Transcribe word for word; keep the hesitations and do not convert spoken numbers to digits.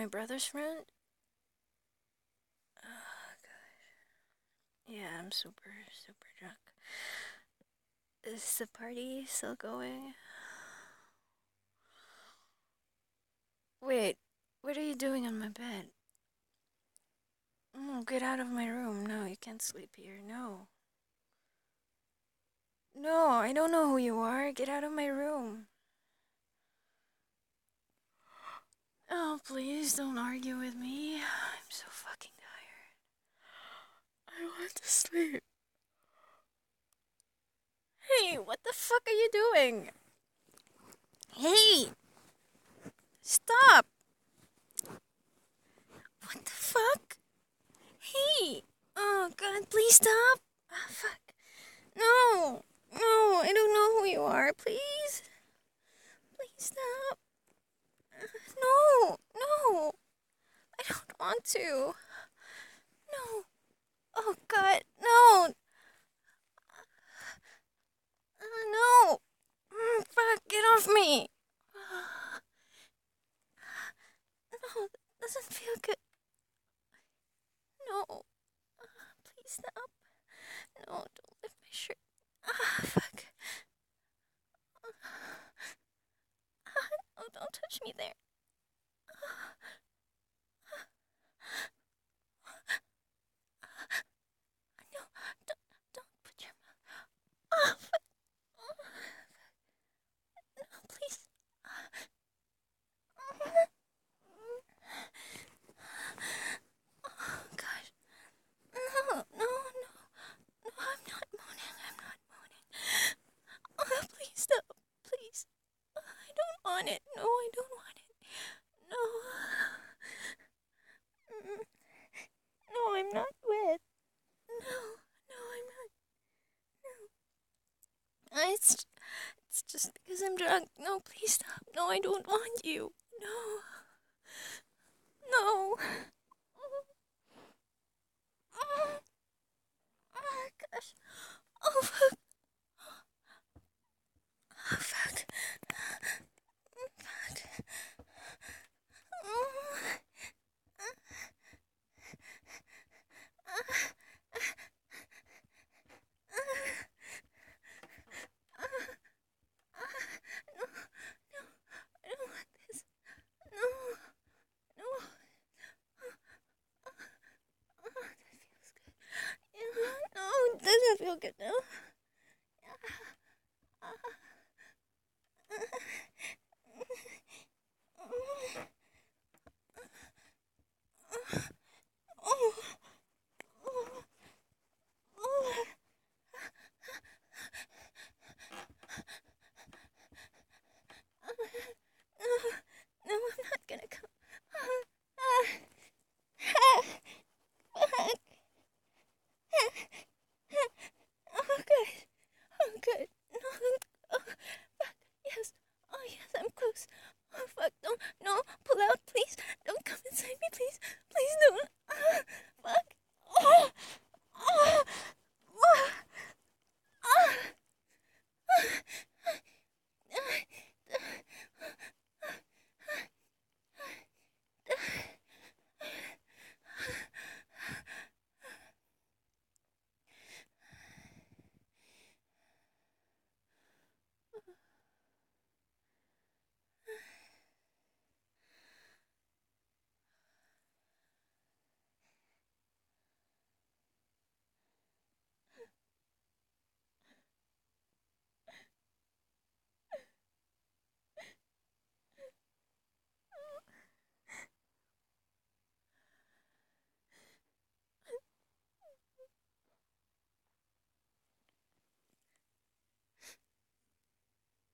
my brother's friend? Oh, God. Yeah, I'm super, super drunk. Is the party still going? Wait, what are you doing on my bed? Oh, get out of my room. No, you can't sleep here. No. No, I don't know who you are. Get out of my room. Oh, please don't argue with me. I'm so fucking tired. I want to sleep. Hey, what the fuck are you doing? Hey! Stop! What the fuck? Hey! Oh, God, please stop! Oh, fuck. No! No, I don't know who you are. Please? Please stop. No! No! I don't want to. No. Oh, God, no! Uh, no! Mm, fuck, get off me! No, that doesn't feel good. No. Please stop. No, don't lift my shirt. Ah, fuck. Oh, don't touch me there. No, don't, don't put your mouth. Oh, fuck. No, please. Oh, gosh. No, no, no. No, I'm not moaning. I'm not moaning. Oh, please stop. Please. I don't want it. No, I don't want it. No. Mm. No, I'm not wet. No, no, I'm not. No. It's, it's just because I'm drunk. No, please stop. No, I don't want you. No. No. Oh, oh gosh. Oh, fuck. Oh, fuck. Fuck. Oh. No, no, I don't want this. No, no. Oh, that feels good. Yeah, no, it doesn't feel good. No,